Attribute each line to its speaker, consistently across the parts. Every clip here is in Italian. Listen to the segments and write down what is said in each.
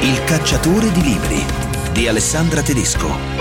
Speaker 1: Il cacciatore di libri di Alessandra Tedesco.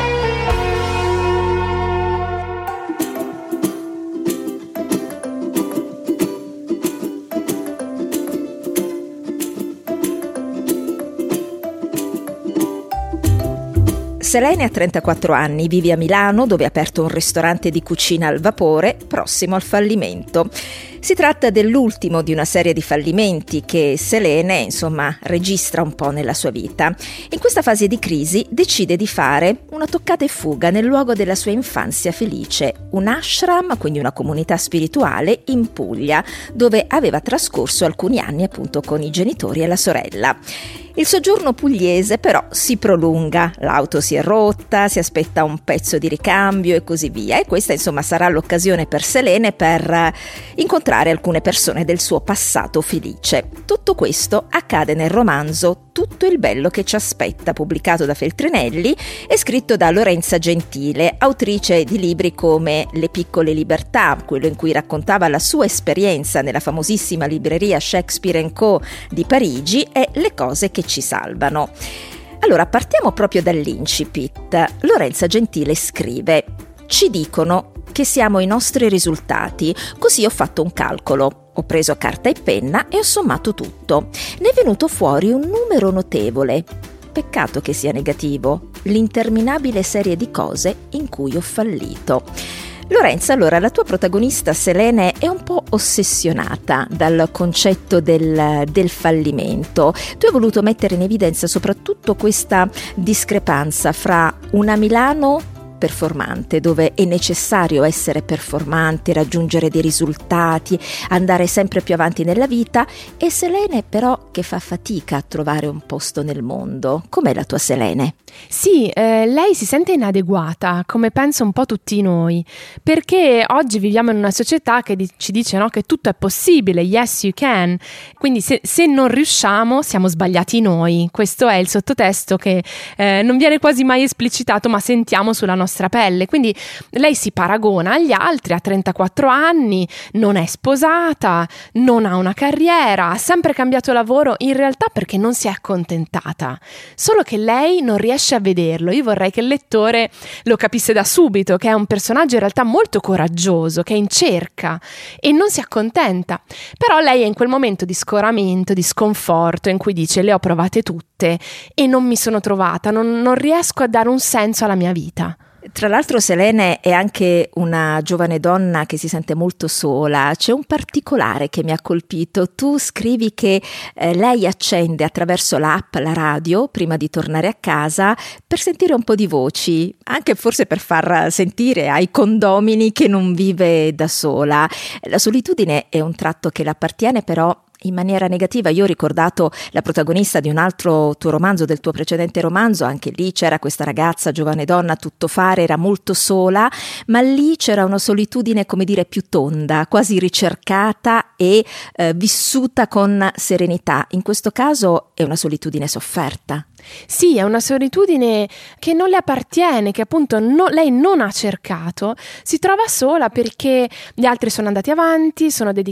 Speaker 2: Selene ha 34 anni, vive a Milano dove ha aperto un ristorante di cucina al vapore prossimo al fallimento. Si tratta dell'ultimo di una serie di fallimenti che Selene, registra un po' nella sua vita. In questa fase di crisi decide di fare una toccata e fuga nel luogo della sua infanzia felice, un ashram, quindi una comunità spirituale in Puglia, dove aveva trascorso alcuni anni appunto con i genitori e la sorella. Il soggiorno pugliese però si prolunga, l'auto si è rotta, si aspetta un pezzo di ricambio e così via, e questa sarà l'occasione per Selene per incontrare alcune persone del suo passato felice. Tutto questo accade nel romanzo Tutto il bello che ci aspetta, pubblicato da Feltrinelli e scritto da Lorenza Gentile, autrice di libri come Le piccole libertà, quello in cui raccontava la sua esperienza nella famosissima libreria Shakespeare & Co. di Parigi, e Le cose che ci salvano. Allora, partiamo proprio dall'incipit. Lorenza Gentile scrive: «Ci dicono che siamo i nostri risultati, così ho fatto un calcolo. Ho preso carta e penna e ho sommato tutto. Ne è venuto fuori un numero notevole. Peccato che sia negativo, l'interminabile serie di cose in cui ho fallito». Lorenza, allora, la tua protagonista Selene è un po' ossessionata dal concetto del fallimento. Tu hai voluto mettere in evidenza soprattutto questa discrepanza fra una Milano performante, dove è necessario essere performanti, raggiungere dei risultati, andare sempre più avanti nella vita, e Selene però che fa fatica a trovare un posto nel mondo. Com'è la tua Selene?
Speaker 3: Sì, lei si sente inadeguata, come penso un po' tutti noi, perché oggi viviamo in una società che ci dice, no, che tutto è possibile, yes you can, quindi se non riusciamo siamo sbagliati noi. Questo è il sottotesto che non viene quasi mai esplicitato, ma sentiamo sulla nostra pelle. Quindi lei si paragona agli altri, ha 34 anni, non è sposata, non ha una carriera, ha sempre cambiato lavoro, in realtà perché non si è accontentata, solo che lei non riesce a vederlo. Io vorrei che il lettore lo capisse da subito, che è un personaggio in realtà molto coraggioso, che è in cerca e non si accontenta. Però lei è in quel momento di scoramento, di sconforto, in cui dice: le ho provate tutte e non mi sono trovata, non riesco a dare un senso alla mia vita.
Speaker 2: Tra l'altro Selene è anche una giovane donna che si sente molto sola. C'è un particolare che mi ha colpito. Tu scrivi che lei accende attraverso l'app la radio prima di tornare a casa per sentire un po' di voci, anche forse per far sentire ai condomini che non vive da sola. La solitudine è un tratto che le appartiene, però in maniera negativa. Io ho ricordato la protagonista di un altro tuo romanzo, del tuo precedente romanzo. Anche lì c'era questa ragazza, giovane donna, tuttofare, era molto sola, ma lì c'era una solitudine, come dire, più tonda, quasi ricercata e vissuta con serenità. In questo caso è una solitudine sofferta.
Speaker 3: Sì, è una solitudine che non le appartiene, che appunto lei non ha cercato. Si trova sola perché gli altri sono andati avanti,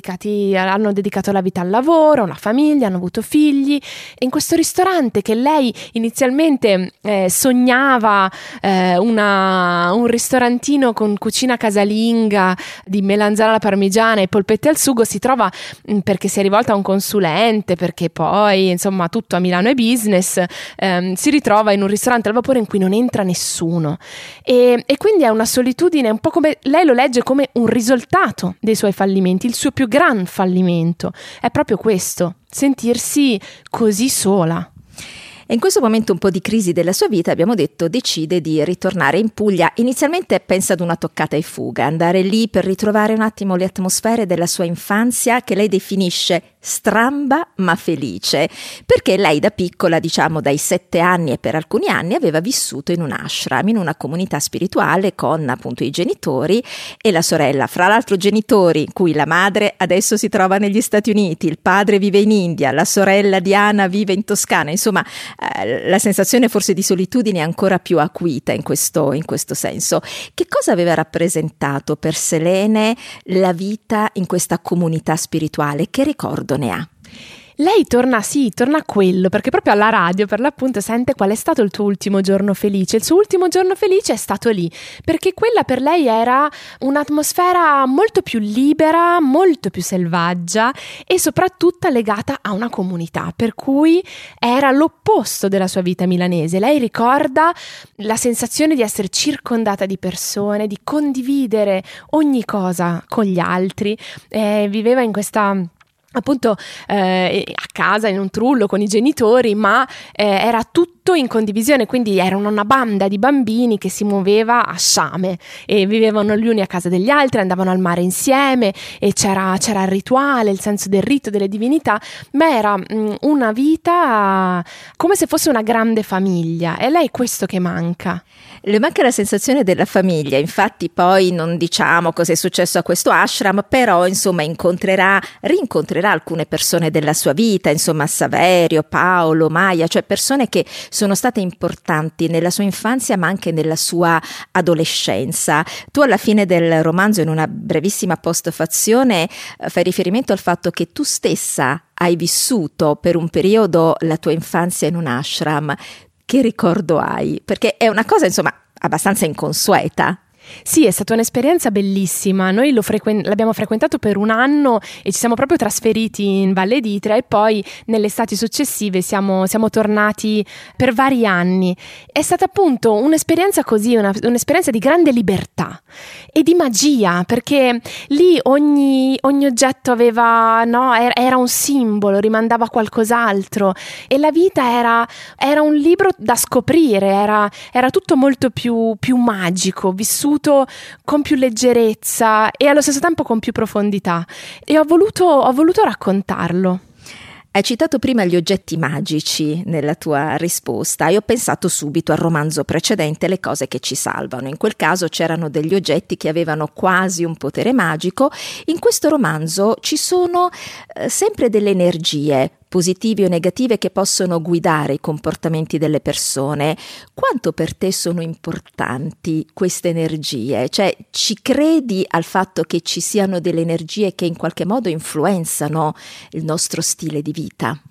Speaker 3: hanno dedicato la vita al lavoro, una famiglia, hanno avuto figli, e in questo ristorante che lei inizialmente sognava, un ristorantino con cucina casalinga di melanzana alla parmigiana e polpette al sugo, si trova perché si è rivolta a un consulente, perché poi tutto a Milano è business. Si ritrova in un ristorante al vapore in cui non entra nessuno, e quindi è una solitudine un po' come lei lo legge, come un risultato dei suoi fallimenti. Il suo più gran fallimento è proprio questo, sentirsi così sola.
Speaker 2: E in questo momento un po' di crisi della sua vita, abbiamo detto, decide di ritornare in Puglia. Inizialmente pensa ad una toccata e fuga, andare lì per ritrovare un attimo le atmosfere della sua infanzia, che lei definisce stramba ma felice, perché lei da piccola, dai 7 anni e per alcuni anni, aveva vissuto in un ashram, in una comunità spirituale con appunto i genitori e la sorella. Fra l'altro genitori in cui la madre adesso si trova negli Stati Uniti, il padre vive in India, la sorella Diana vive in Toscana. La sensazione forse di solitudine è ancora più acuita in questo senso. Che cosa aveva rappresentato per Selene la vita in questa comunità spirituale? Che ricordo ne ha?
Speaker 3: Lei torna a quello, perché proprio alla radio per l'appunto sente qual è stato il tuo ultimo giorno felice. Il suo ultimo giorno felice è stato lì, perché quella per lei era un'atmosfera molto più libera, molto più selvaggia e soprattutto legata a una comunità, per cui era l'opposto della sua vita milanese. Lei ricorda la sensazione di essere circondata di persone, di condividere ogni cosa con gli altri. Viveva in questa... appunto a casa in un trullo con i genitori, ma era tutto in condivisione, quindi era una banda di bambini che si muoveva a sciame e vivevano gli uni a casa degli altri, andavano al mare insieme e c'era il rituale, il senso del rito, delle divinità, ma era una vita come se fosse una grande famiglia, e lei questo che manca.
Speaker 2: Le manca la sensazione della famiglia, infatti poi non diciamo cosa è successo a questo ashram, però insomma rincontrerà alcune persone della sua vita, insomma Saverio, Paolo, Maya, cioè persone che sono state importanti nella sua infanzia ma anche nella sua adolescenza. Tu alla fine del romanzo, in una brevissima postfazione, fai riferimento al fatto che tu stessa hai vissuto per un periodo la tua infanzia in un ashram. Che ricordo hai? Perché è una cosa, insomma, abbastanza inconsueta.
Speaker 3: Sì, è stata un'esperienza bellissima. Noi l'abbiamo frequentato per un anno e ci siamo proprio trasferiti in Valle d'Itria e poi nelle estati successive siamo tornati per vari anni. È stata appunto un'esperienza così, un'esperienza di grande libertà e di magia, perché lì ogni oggetto aveva, no, era un simbolo, rimandava a qualcos'altro, e la vita era un libro da scoprire, era tutto molto più magico, vissuto con più leggerezza e allo stesso tempo con più profondità, e ho voluto raccontarlo.
Speaker 2: Hai citato prima gli oggetti magici nella tua risposta e ho pensato subito al romanzo precedente, Le cose che ci salvano. In quel caso c'erano degli oggetti che avevano quasi un potere magico. In questo romanzo ci sono sempre delle energie, positive o negative, che possono guidare i comportamenti delle persone. Quanto per te sono importanti queste energie? Cioè, ci credi al fatto che ci siano delle energie che in qualche modo influenzano il nostro stile di vita?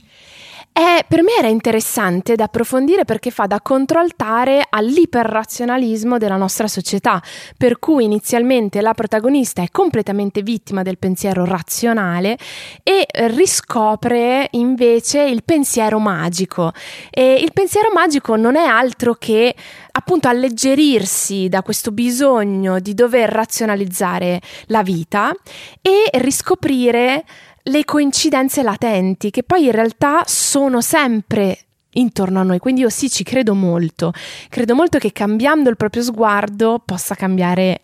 Speaker 3: Per me era interessante da approfondire, perché fa da controaltare all'iperrazionalismo della nostra società, per cui inizialmente la protagonista è completamente vittima del pensiero razionale e riscopre invece il pensiero magico. E il pensiero magico non è altro che appunto alleggerirsi da questo bisogno di dover razionalizzare la vita e riscoprire le coincidenze latenti, che poi in realtà sono sempre intorno a noi. Quindi io sì, ci credo molto che cambiando il proprio sguardo possa cambiare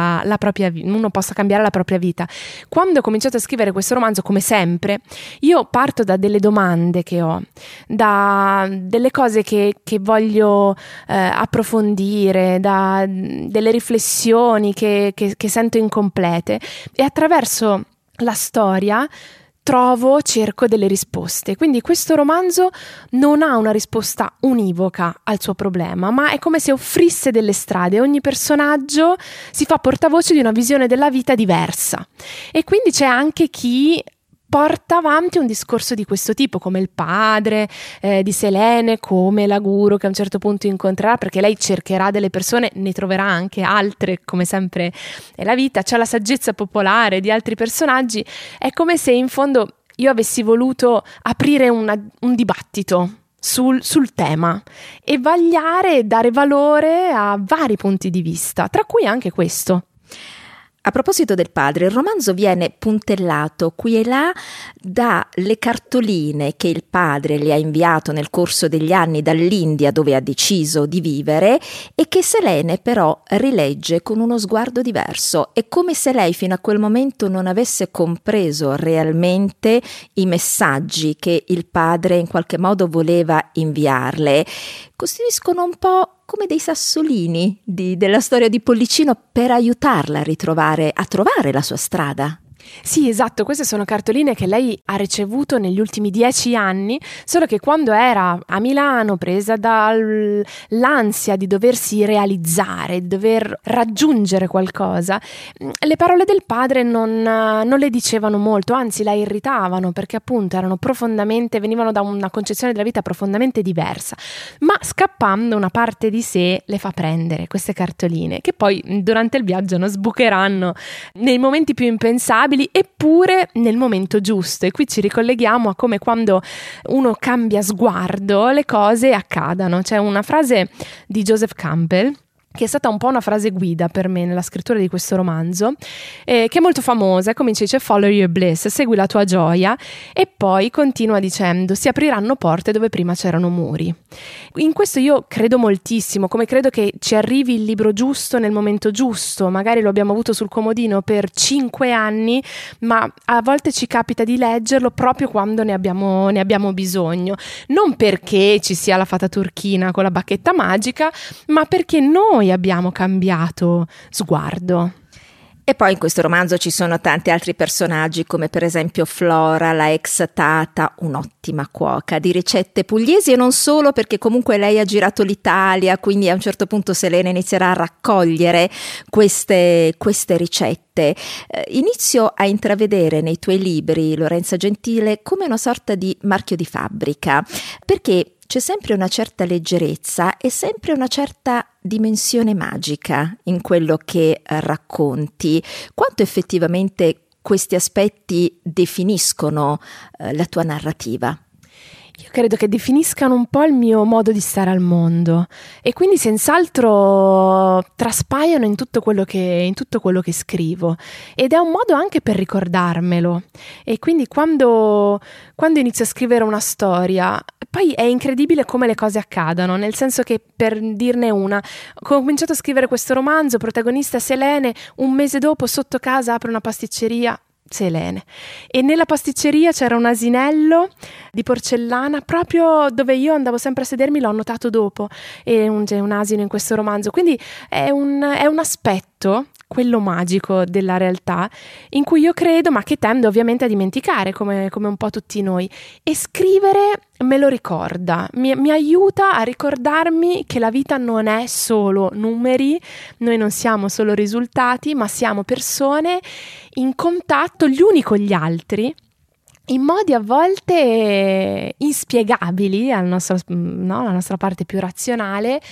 Speaker 3: uno possa cambiare la propria vita. Quando ho cominciato a scrivere questo romanzo, come sempre, io parto da delle domande che ho, da delle cose che voglio approfondire, da delle riflessioni che sento incomplete, e attraverso la storia cerco delle risposte. Quindi questo romanzo non ha una risposta univoca al suo problema, ma è come se offrisse delle strade. Ogni personaggio si fa portavoce di una visione della vita diversa, e quindi c'è anche chi porta avanti un discorso di questo tipo, come il padre di Selene, come la guru che a un certo punto incontrerà, perché lei cercherà delle persone, ne troverà anche altre, come sempre è la vita. C'è la saggezza popolare di altri personaggi. È come se in fondo io avessi voluto aprire un dibattito sul tema e vagliare e dare valore a vari punti di vista, tra cui anche questo.
Speaker 2: A proposito del padre, il romanzo viene puntellato qui e là dalle cartoline che il padre le ha inviato nel corso degli anni dall'India, dove ha deciso di vivere, e che Selene però rilegge con uno sguardo diverso. È come se lei fino a quel momento non avesse compreso realmente i messaggi che il padre in qualche modo voleva inviarle. Costituiscono un po' come dei sassolini della storia di Pollicino per aiutarla a trovare la sua strada.
Speaker 3: Sì, esatto, queste sono cartoline che lei ha ricevuto negli ultimi 10 anni, solo che quando era a Milano, presa dall'ansia di doversi realizzare, di dover raggiungere qualcosa, le parole del padre non le dicevano molto, anzi la irritavano, perché appunto venivano da una concezione della vita profondamente diversa, ma scappando una parte di sé le fa prendere queste cartoline, che poi durante il viaggio sbucheranno nei momenti più impensabili, eppure nel momento giusto. E qui ci ricolleghiamo a come quando uno cambia sguardo le cose accadano. C'è una frase di Joseph Campbell che è stata un po' una frase guida per me nella scrittura di questo romanzo, che è molto famosa. Comincia, dice: follow your bliss, segui la tua gioia, e poi continua dicendo: si apriranno porte dove prima c'erano muri. In questo io credo moltissimo, come credo che ci arrivi il libro giusto nel momento giusto. Magari lo abbiamo avuto sul comodino per 5 anni, ma a volte ci capita di leggerlo proprio quando ne abbiamo bisogno, non perché ci sia la fata turchina con la bacchetta magica, ma perché noi abbiamo cambiato sguardo.
Speaker 2: E poi in questo romanzo ci sono tanti altri personaggi, come per esempio Flora, la ex tata, un'ottima cuoca di ricette pugliesi, e non solo, perché comunque lei ha girato l'Italia, quindi a un certo punto Selene inizierà a raccogliere queste ricette. Inizio a intravedere nei tuoi libri, Lorenza Gentile, come una sorta di marchio di fabbrica, perché c'è sempre una certa leggerezza e sempre una certa dimensione magica in quello che racconti. Quanto effettivamente questi aspetti definiscono la tua narrativa?
Speaker 3: Io credo che definiscano un po' il mio modo di stare al mondo, e quindi senz'altro traspaiono in tutto quello che scrivo, ed è un modo anche per ricordarmelo. E quindi quando inizio a scrivere una storia, poi è incredibile come le cose accadano, nel senso che, per dirne una, ho cominciato a scrivere questo romanzo, protagonista Selene, un mese dopo sotto casa apre una pasticceria, Selene, e nella pasticceria c'era un asinello di porcellana proprio dove io andavo sempre a sedermi, l'ho notato dopo, e c'è un asino in questo romanzo, quindi è un aspetto, quello magico della realtà, in cui io credo, ma che tendo ovviamente a dimenticare, come un po' tutti noi. E scrivere me lo ricorda, mi aiuta a ricordarmi che la vita non è solo numeri, noi non siamo solo risultati, ma siamo persone in contatto gli uni con gli altri, in modi a volte inspiegabili alla nostra parte più razionale,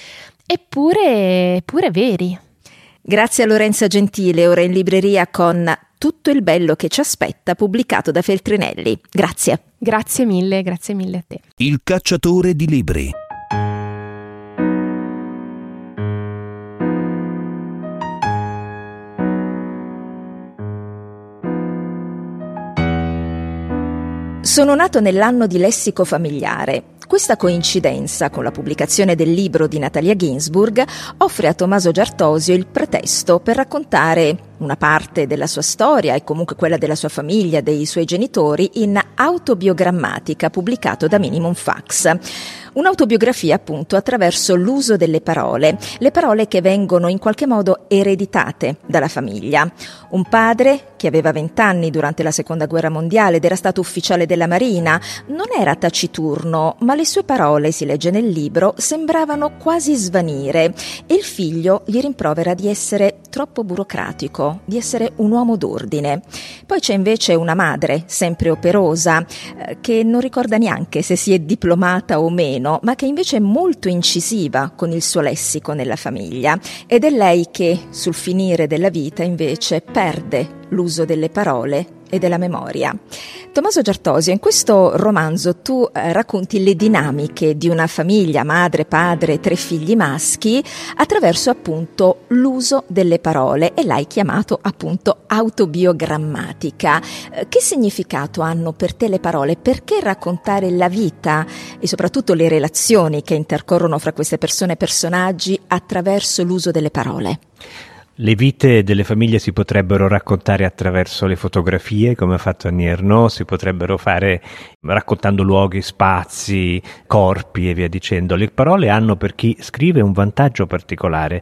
Speaker 3: eppure veri.
Speaker 2: Grazie a Lorenza Gentile, ora in libreria con Tutto il bello che ci aspetta, pubblicato da Feltrinelli. Grazie.
Speaker 3: Grazie mille a te.
Speaker 1: Il cacciatore di libri.
Speaker 2: Sono nato nell'anno di lessico familiare. Questa coincidenza con la pubblicazione del libro di Natalia Ginzburg offre a Tommaso Giartosio il pretesto per raccontare una parte della sua storia e comunque quella della sua famiglia, dei suoi genitori, in Autobiogrammatica, pubblicato da Minimum Fax. Un'autobiografia appunto attraverso l'uso delle parole, le parole che vengono in qualche modo ereditate dalla famiglia. Un padre che aveva 20 anni durante la Seconda Guerra Mondiale ed era stato ufficiale della Marina, non era taciturno, ma le sue parole, si legge nel libro, sembravano quasi svanire, e il figlio gli rimprovera di essere troppo burocratico, di essere un uomo d'ordine. Poi c'è invece una madre, sempre operosa, che non ricorda neanche se si è diplomata o meno, ma che invece è molto incisiva con il suo lessico nella famiglia, ed è lei che, sul finire della vita, invece perde l'uso delle parole e della memoria. Tommaso Giartosio, in questo romanzo tu racconti le dinamiche di una famiglia, madre, padre, 3 figli maschi, attraverso appunto l'uso delle parole, e l'hai chiamato appunto autobiogrammatica. Che significato hanno per te le parole? Perché raccontare la vita e soprattutto le relazioni che intercorrono fra queste persone e personaggi attraverso l'uso delle parole?
Speaker 4: Le vite delle famiglie si potrebbero raccontare attraverso le fotografie, come ha fatto Annie Ernaux, si potrebbero fare raccontando luoghi, spazi, corpi e via dicendo. Le parole hanno per chi scrive un vantaggio particolare,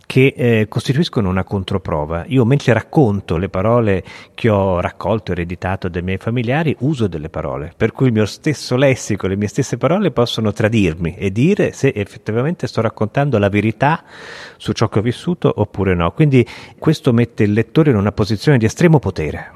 Speaker 4: che costituiscono una controprova. Io, mentre racconto le parole che ho raccolto, ereditato dai miei familiari, uso delle parole, per cui il mio stesso lessico, le mie stesse parole possono tradirmi e dire se effettivamente sto raccontando la verità su ciò che ho vissuto oppure no. Quindi questo mette il lettore in una posizione di estremo potere.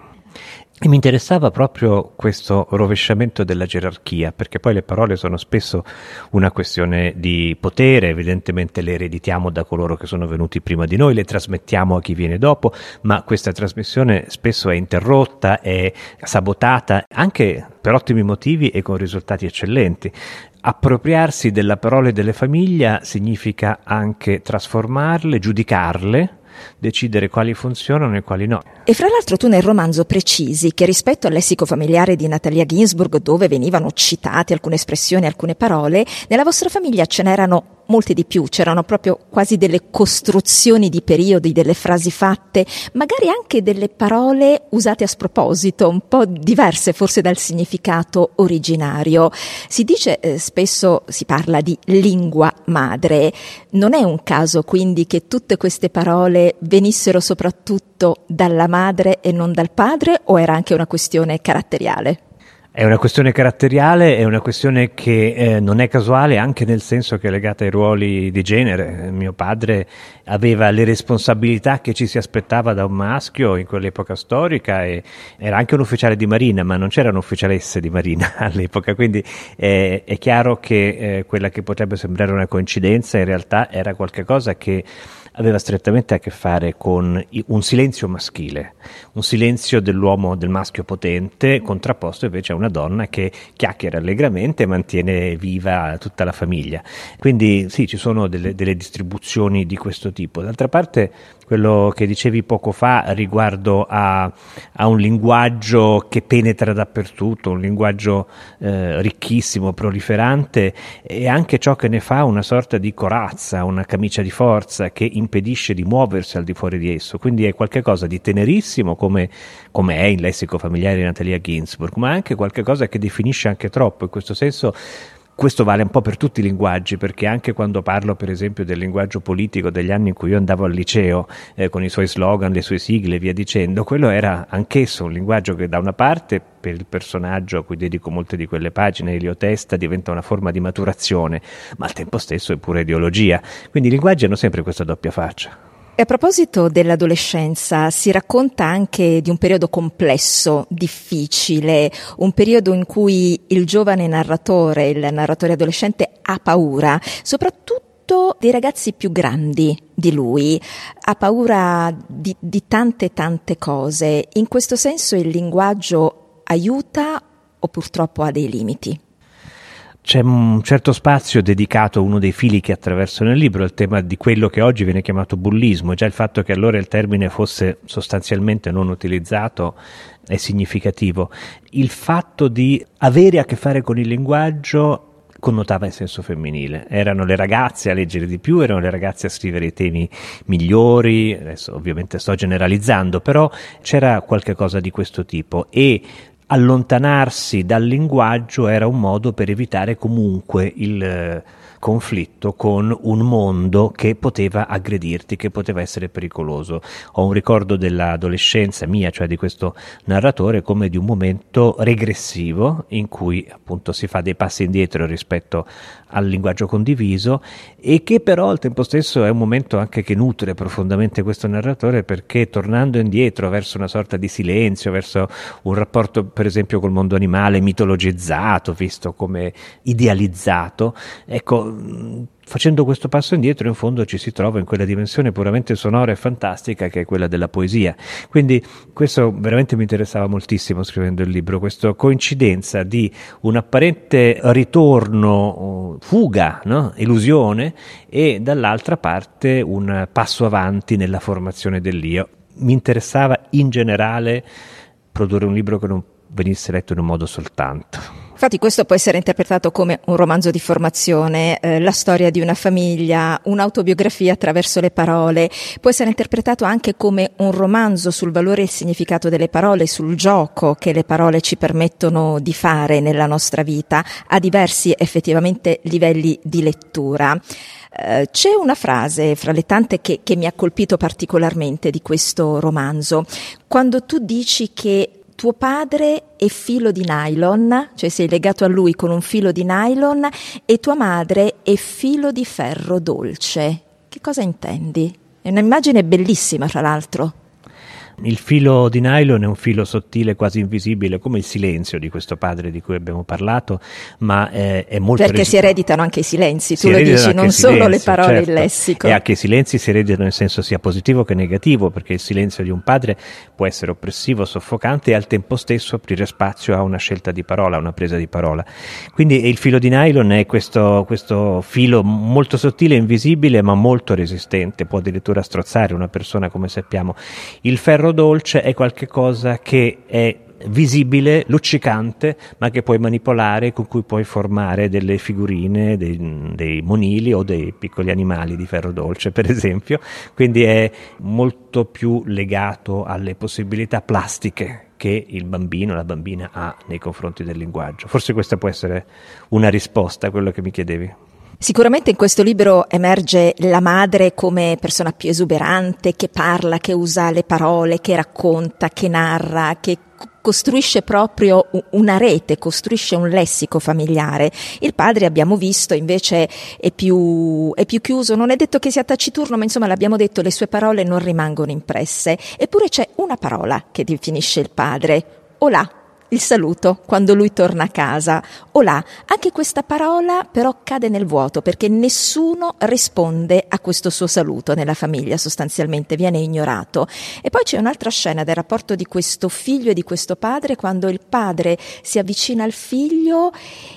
Speaker 4: E mi interessava proprio questo rovesciamento della gerarchia, perché poi le parole sono spesso una questione di potere, evidentemente le ereditiamo da coloro che sono venuti prima di noi, le trasmettiamo a chi viene dopo, ma questa trasmissione spesso è interrotta, è sabotata, anche per ottimi motivi e con risultati eccellenti. Appropriarsi della parola delle famiglie significa anche trasformarle, giudicarle, decidere quali funzionano e quali no.
Speaker 2: E fra l'altro tu nel romanzo precisi che rispetto al lessico familiare di Natalia Ginzburg, dove venivano citate alcune espressioni, alcune parole, nella vostra famiglia ce n'erano molte di più, c'erano proprio quasi delle costruzioni di periodi, delle frasi fatte, magari anche delle parole usate a sproposito, un po' diverse forse dal significato originario. Si dice spesso, si parla di lingua madre. Non è un caso quindi che tutte queste parole venissero soprattutto dalla madre e non dal padre, o era anche una questione caratteriale?
Speaker 4: È una questione caratteriale, è una questione che non è casuale, anche nel senso che è legata ai ruoli di genere. Mio padre aveva le responsabilità che ci si aspettava da un maschio in quell'epoca storica e era anche un ufficiale di marina, ma non c'erano ufficialesse di marina all'epoca, quindi è chiaro che quella che potrebbe sembrare una coincidenza in realtà era qualcosa che aveva strettamente a che fare con un silenzio maschile, un silenzio dell'uomo, del maschio potente, contrapposto invece a una donna che chiacchiera allegramente e mantiene viva tutta la famiglia. Quindi sì, ci sono delle distribuzioni di questo tipo. D'altra parte, quello che dicevi poco fa riguardo a un linguaggio che penetra dappertutto, un linguaggio ricchissimo, proliferante, e anche ciò che ne fa una sorta di corazza, una camicia di forza che impedisce di muoversi al di fuori di esso. Quindi è qualcosa di tenerissimo come è il lessico familiare di Natalia Ginzburg, ma anche qualcosa che definisce anche troppo. In questo senso questo vale un po' per tutti i linguaggi, perché anche quando parlo per esempio del linguaggio politico degli anni in cui io andavo al liceo con i suoi slogan, le sue sigle e via dicendo, quello era anch'esso un linguaggio che da una parte per il personaggio a cui dedico molte di quelle pagine, Elio Testa, diventa una forma di maturazione, ma al tempo stesso è pura ideologia. Quindi i linguaggi hanno sempre questa doppia faccia.
Speaker 2: E a proposito dell'adolescenza, si racconta anche di un periodo complesso, difficile, un periodo in cui il giovane narratore, il narratore adolescente, ha paura, soprattutto dei ragazzi più grandi di lui, ha paura di tante cose. In questo senso il linguaggio aiuta o purtroppo ha dei limiti?
Speaker 4: C'è un certo spazio dedicato a uno dei fili che attraversano il libro, il tema di quello che oggi viene chiamato bullismo. Già il fatto che allora il termine fosse sostanzialmente non utilizzato è significativo. Il fatto di avere a che fare con il linguaggio connotava in senso femminile. Erano le ragazze a leggere di più, erano le ragazze a scrivere i temi migliori. Adesso ovviamente sto generalizzando, però c'era qualche cosa di questo tipo, e allontanarsi dal linguaggio era un modo per evitare comunque il conflitto con un mondo che poteva aggredirti, che poteva essere pericoloso. Ho un ricordo dell'adolescenza mia, cioè di questo narratore, come di un momento regressivo in cui appunto si fa dei passi indietro rispetto al linguaggio condiviso, e che però al tempo stesso è un momento anche che nutre profondamente questo narratore, perché tornando indietro verso una sorta di silenzio, verso un rapporto per esempio col mondo animale mitologizzato, visto come idealizzato, ecco, facendo questo passo indietro in fondo ci si trova in quella dimensione puramente sonora e fantastica che è quella della poesia. Quindi questo veramente mi interessava moltissimo scrivendo il libro, questa coincidenza di un apparente ritorno, fuga, no? Illusione, e dall'altra parte un passo avanti nella formazione dell'io. Mi interessava in generale produrre un libro che non venisse letto in un modo soltanto
Speaker 2: Infatti questo può essere interpretato come un romanzo di formazione, la storia di una famiglia, un'autobiografia attraverso le parole, può essere interpretato anche come un romanzo sul valore e il significato delle parole, sul gioco che le parole ci permettono di fare nella nostra vita a diversi effettivamente livelli di lettura. C'è una frase fra le tante che mi ha colpito particolarmente di questo romanzo, quando tu dici che tuo padre è filo di nylon, cioè sei legato a lui con un filo di nylon, e tua madre è filo di ferro dolce. Che cosa intendi? È un'immagine bellissima, tra l'altro.
Speaker 4: Il filo di nylon è un filo sottile, quasi invisibile, come il silenzio di questo padre di cui abbiamo parlato, ma è molto...
Speaker 2: Perché si ereditano anche i silenzi, tu lo dici, non solo le parole, certo, il lessico.
Speaker 4: E anche i silenzi si ereditano nel senso sia positivo che negativo, perché il silenzio di un padre può essere oppressivo, soffocante e al tempo stesso aprire spazio a una scelta di parola, a una presa di parola. Quindi il filo di nylon è questo filo molto sottile, invisibile, ma molto resistente, può addirittura strozzare una persona, come sappiamo. Il ferro dolce è qualche cosa che è visibile, luccicante, ma che puoi manipolare, con cui puoi formare delle figurine, dei monili o dei piccoli animali di ferro dolce, per esempio. Quindi è molto più legato alle possibilità plastiche che il bambino, la bambina ha nei confronti del linguaggio. Forse questa può essere una risposta a quello che mi chiedevi.
Speaker 2: Sicuramente in questo libro emerge la madre come persona più esuberante, che parla, che usa le parole, che racconta, che narra, che costruisce proprio una rete, costruisce un lessico familiare. Il padre, abbiamo visto, invece è più chiuso, non è detto che sia taciturno, ma insomma l'abbiamo detto, le sue parole non rimangono impresse. Eppure c'è una parola che definisce il padre: olà. Il saluto quando lui torna a casa. Olà, anche questa parola però cade nel vuoto, perché nessuno risponde a questo suo saluto nella famiglia, sostanzialmente viene ignorato. E poi c'è un'altra scena del rapporto di questo figlio e di questo padre, quando il padre si avvicina al figlio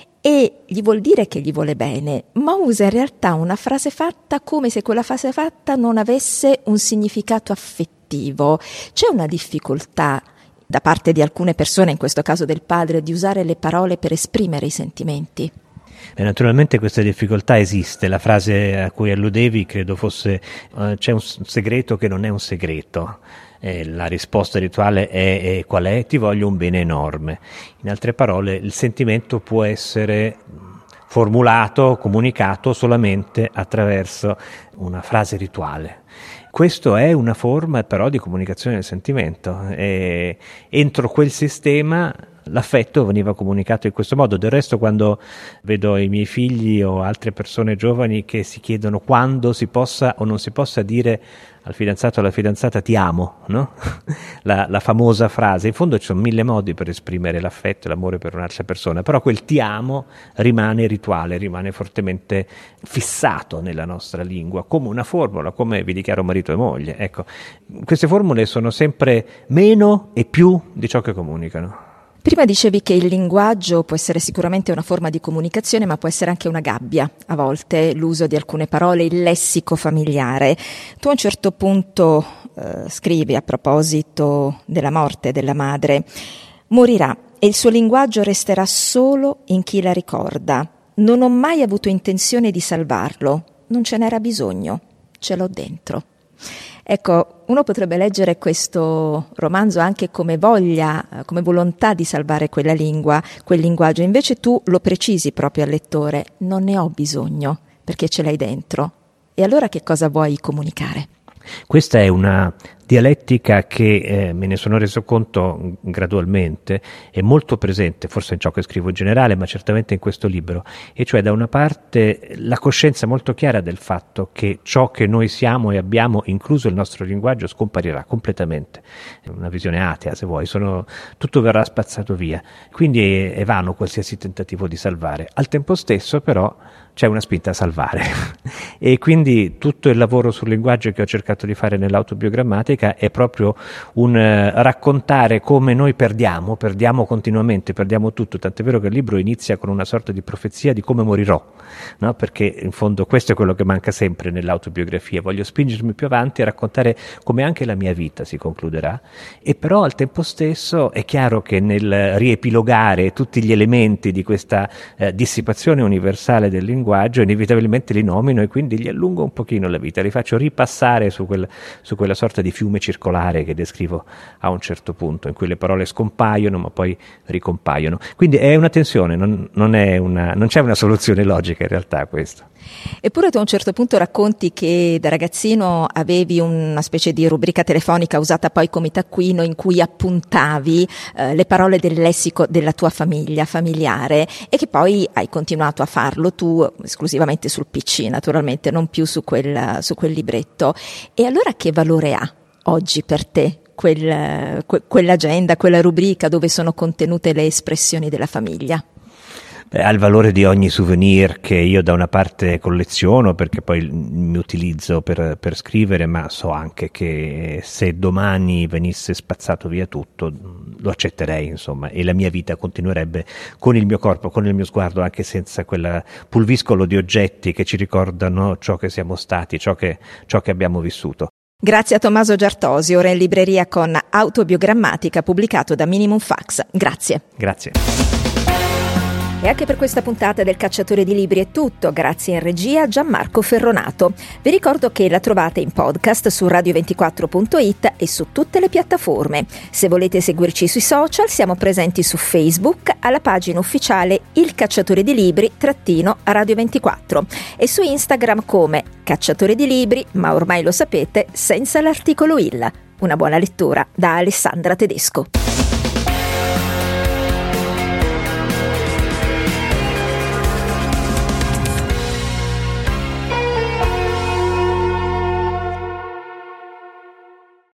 Speaker 2: e gli vuol dire che gli vuole bene, ma usa in realtà una frase fatta come se quella frase fatta non avesse un significato affettivo. C'è una difficoltà da parte di alcune persone, in questo caso del padre, di usare le parole per esprimere i sentimenti.
Speaker 4: Naturalmente questa difficoltà esiste. La frase a cui alludevi credo fosse c'è un segreto che non è un segreto. La risposta rituale è qual è? Ti voglio un bene enorme. In altre parole, il sentimento può essere formulato, comunicato solamente attraverso una frase rituale. Questo è una forma però di comunicazione del sentimento, e entro quel sistema l'affetto veniva comunicato in questo modo. Del resto, quando vedo i miei figli o altre persone giovani che si chiedono quando si possa o non si possa dire al fidanzato o alla fidanzata ti amo, no? La famosa frase, in fondo ci sono 1000 modi per esprimere l'affetto e l'amore per un'altra persona, però quel ti amo rimane rituale, rimane fortemente fissato nella nostra lingua, come una formula, come vi dichiaro marito e moglie. Ecco, queste formule sono sempre meno e più di ciò che comunicano.
Speaker 2: Prima dicevi che il linguaggio può essere sicuramente una forma di comunicazione, ma può essere anche una gabbia, a volte l'uso di alcune parole, il lessico familiare. Tu a un certo punto scrivi a proposito della morte della madre: morirà e il suo linguaggio resterà solo in chi la ricorda. Non ho mai avuto intenzione di salvarlo, non ce n'era bisogno, ce l'ho dentro. Ecco, uno potrebbe leggere questo romanzo anche come voglia, come volontà di salvare quella lingua, quel linguaggio. Invece tu lo precisi proprio al lettore: non ne ho bisogno, perché ce l'hai dentro. E allora che cosa vuoi comunicare?
Speaker 4: Questa è una dialettica che me ne sono reso conto gradualmente, è molto presente forse in ciò che scrivo in generale, ma certamente in questo libro, e cioè da una parte la coscienza molto chiara del fatto che ciò che noi siamo e abbiamo, incluso il nostro linguaggio, scomparirà completamente. È una visione atea, se vuoi, tutto verrà spazzato via, quindi è vano qualsiasi tentativo di salvare. Al tempo stesso però c'è una spinta a salvare e quindi tutto il lavoro sul linguaggio che ho cercato di fare nell'autobiogrammatica è proprio un raccontare come noi perdiamo continuamente, perdiamo tutto, tant'è vero che il libro inizia con una sorta di profezia di come morirò, no? Perché in fondo questo è quello che manca sempre nell'autobiografia. Voglio spingermi più avanti e raccontare come anche la mia vita si concluderà, e però al tempo stesso è chiaro che nel riepilogare tutti gli elementi di questa dissipazione universale del linguaggio inevitabilmente li nomino e quindi gli allungo un pochino la vita, li faccio ripassare su quella sorta di fiume circolare che descrivo a un certo punto, in cui le parole scompaiono ma poi ricompaiono. Quindi è una tensione, non c'è una soluzione logica in realtà a questo.
Speaker 2: Eppure tu a un certo punto racconti che da ragazzino avevi una specie di rubrica telefonica usata poi come taccuino in cui appuntavi le parole del lessico della tua famiglia familiare, e che poi hai continuato a farlo tu esclusivamente sul PC, naturalmente, non più su quel libretto. E allora che valore ha oggi per te quell'agenda, quella rubrica dove sono contenute le espressioni della famiglia?
Speaker 4: Ha il valore di ogni souvenir che io da una parte colleziono perché poi mi utilizzo per scrivere, ma so anche che se domani venisse spazzato via tutto lo accetterei, insomma, e la mia vita continuerebbe con il mio corpo, con il mio sguardo, anche senza quel pulviscolo di oggetti che ci ricordano ciò che siamo stati, ciò che abbiamo vissuto.
Speaker 2: Grazie a Tommaso Giartosi, ora in libreria con Autobiogrammatica, pubblicato da Minimum Fax. Grazie.
Speaker 4: Grazie.
Speaker 2: E anche per questa puntata del Cacciatore di Libri è tutto, grazie in regia a Gianmarco Ferronato. Vi ricordo che la trovate in podcast su radio24.it e su tutte le piattaforme. Se volete seguirci sui social, siamo presenti su Facebook alla pagina ufficiale Il Cacciatore di Libri _Radio24 e su Instagram come Cacciatore di Libri, ma ormai lo sapete, senza l'articolo il. Una buona lettura da Alessandra Tedesco.